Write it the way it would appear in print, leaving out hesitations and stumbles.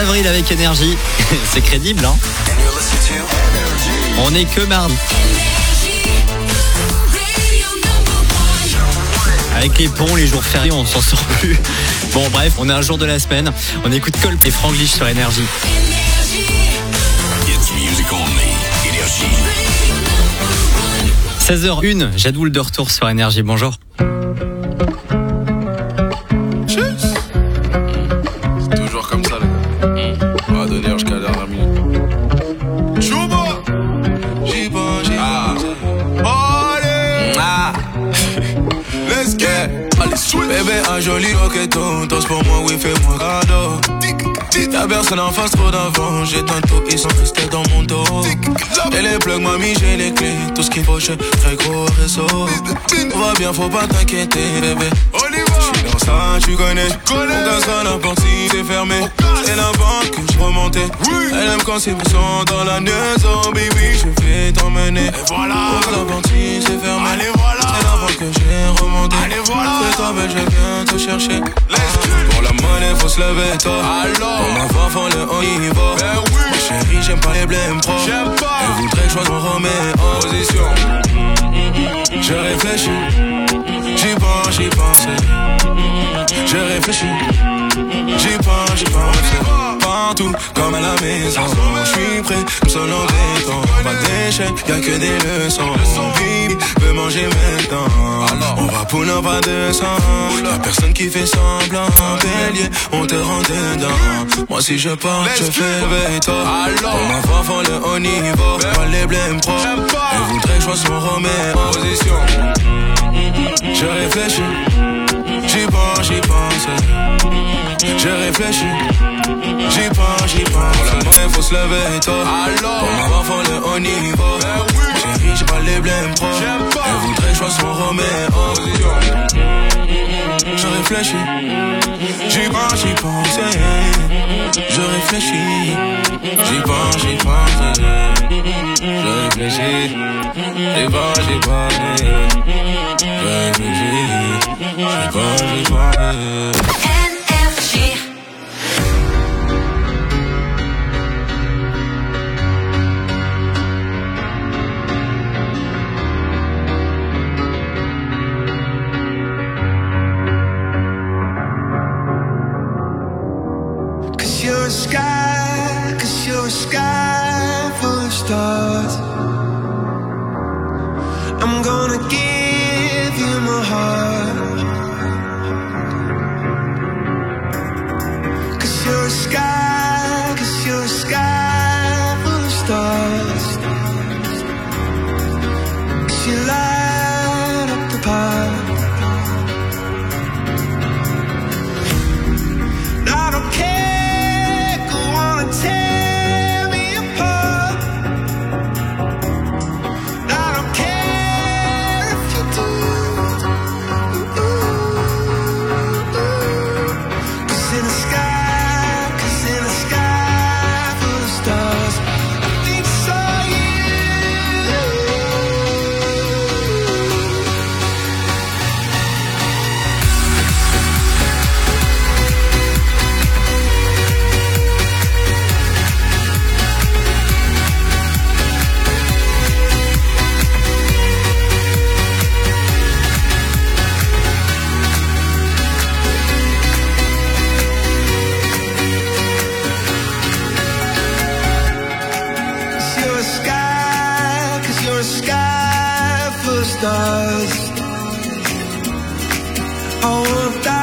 d'avril avec Énergie. C'est crédible, hein? On est que mardi. Avec les ponts, les jours fériés, on s'en sort plus. Bon, bref, on est un jour de la semaine. On écoute Colp et Franglish sur Énergie. It's music only. Énergie. 16h01, Jadoul de retour sur Énergie. Bonjour. C'est toujours comme ça, là. On va donner jusqu'à la dernière minute. Chouba! J'y pense, allez! Let's get! Allez, switch! Bébé, un joli roqueton. Danse pour moi, oui, fais-moi cadeau. Ta personne en face, trop d'avant. J'ai tantôt, ils sont restés dans mon dos. Et les plugs, mamie, j'ai les clés. Tout ce qu'il faut, j'ai très gros réseau. On va bien, faut pas t'inquiéter, bébé. J'suis dans ça, tu connais. Mon gaz à la porte, si c'est fermé. C'est la banque que je remontais. Elle aime quand c'est puissant dans la maison, baby. Je vais t'emmener. Et voilà. La porte, si c'est fermé. Allez, voilà. C'est la banque que j'ai remonté. Allez, voilà. Fais-toi belle, je viens te chercher. Pour la monnaie, faut se lever tôt. Pour ma voix, faut le haut niveau. Ma chérie, j'aime pas les blèmes pro. Elle voudrait que je sois ton Roméo. Position. Je réfléchis. J'y pense, j'y pense. Je réfléchis. J'y pense, j'y pense. Partout, comme à la maison. J'suis prêt, comme seul en béton. Pas d'échec, y'a que des leçons. Bibi veut manger maintenant. On va pour pas de sang. Y'a personne qui fait semblant. Bélier, on te rend dedans. Moi si je pars, je fais veto. Pour ma voix, faut le haut niveau. Pas les blèmes pro. Elle voudrait que je sois son Roméo. Position. Je réfléchis. J'y pense, j'y pense. Je réfléchis. J'y pense, j'y pense. Pour la main, faut se lever tôt. Pour ma voix, faut le haut niveau. Chérie, j'ai pas les blèmes pro. Elle voudrait que je sois son Roméo. Je réfléchis. J'y pense, j'y pense. Je réfléchis. J'y pense, j'y pense. Je réfléchis. J'y pense, j'y pense. Je réfléchis. J'y pense, j'y pense. You're a sky full of stars. I'm gonna give you my heart. 'Cause you're a sky full of stars. 'Cause you light up the park. I don't care. Tear me apart. I don't care if you do. 'Cause in the sky full of stars, I think I saw you. Stars. I want that.